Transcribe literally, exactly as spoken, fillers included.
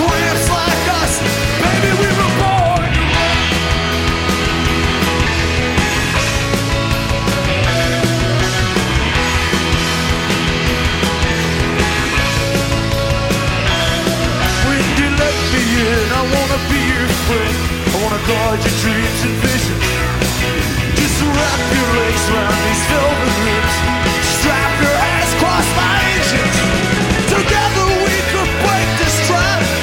tramps like us, baby, we were born to run. When you let me in, I wanna be your friend. I wanna guard your dreams and